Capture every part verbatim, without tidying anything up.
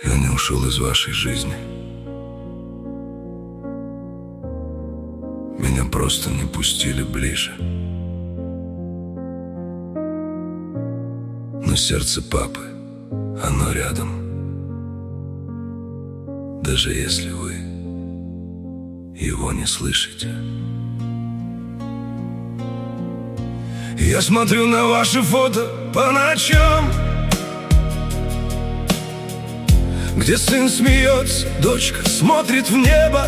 Я не ушел из вашей жизни. Меня просто не пустили ближе. Но сердце папы, оно рядом. Даже если вы его не слышите. Я смотрю на ваши фото по ночам, где сын смеется, дочка смотрит в небо.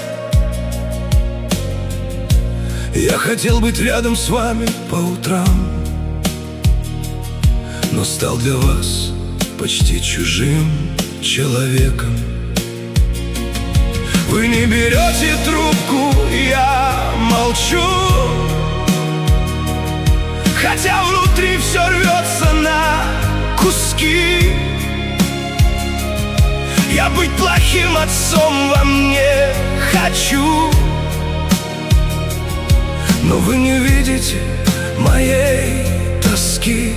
Я хотел быть рядом с вами по утрам, но стал для вас почти чужим человеком. Вы не берете трубку, я молчу, хотя внутри все рвется на куски. Я быть плохим отцом вам не хочу, но вы не видите моей тоски.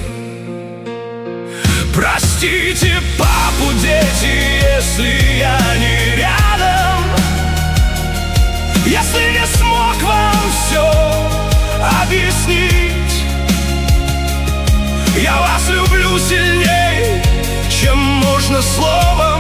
Простите, папу, дети, если я не рядом, если не смог вам все объяснить. Я вас люблю сильней, чем можно словом,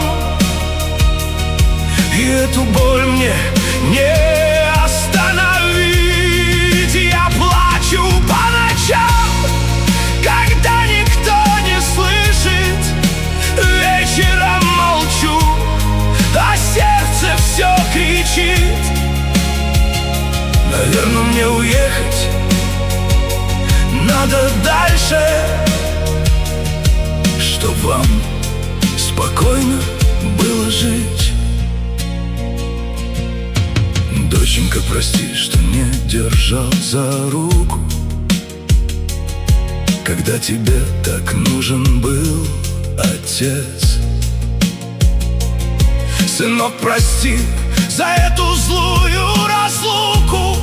и эту боль мне не остановить. Я плачу по ночам, когда никто не слышит. Вечером молчу, а сердце все кричит. Наверное, мне уехать надо дальше, чтоб вам спокойно было жить. Доченька, прости, что не держал за руку, когда тебе так нужен был отец. Сынок, прости за эту злую разлуку,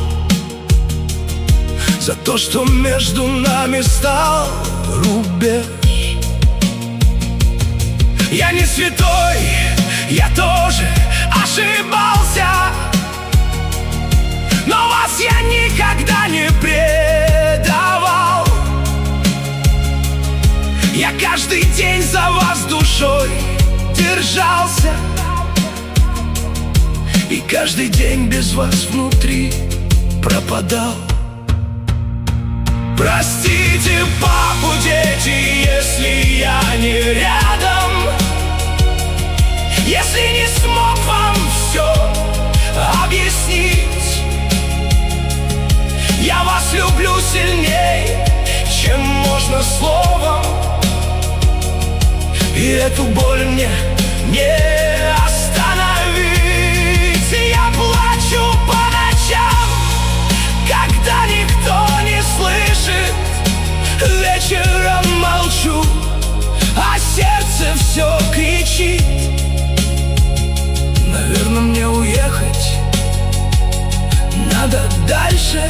за то, что между нами стал рубеж. Я не святой, я тоже ошибался, но вас я никогда не предавал. Я каждый день за вас душой держался, и каждый день без вас внутри пропадал. Простите, папу, дети, если я не рядом, если не смог вам все объяснить. Я вас люблю сильней, чем можно словом, и эту боль мне не остановить. Я плачу по ночам, когда никто не слышит. Вечером молчу, а сердце все кричит. Наверное, мне уехать надо дальше,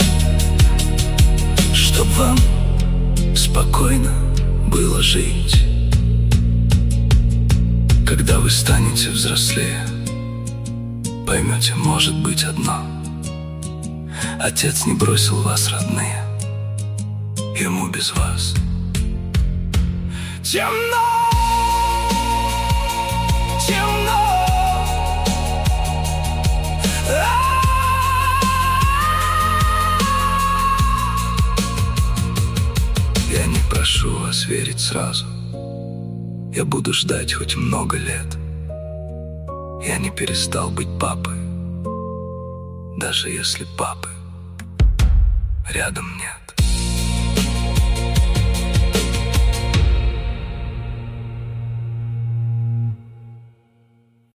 чтоб вам спокойно было жить. Когда вы станете взрослее, поймете, может быть, одно: отец не бросил вас, родные, ему без вас темно, темно. Я не прошу вас верить сразу, я буду ждать хоть много лет. Я не перестал быть папой, даже если папы рядом нет.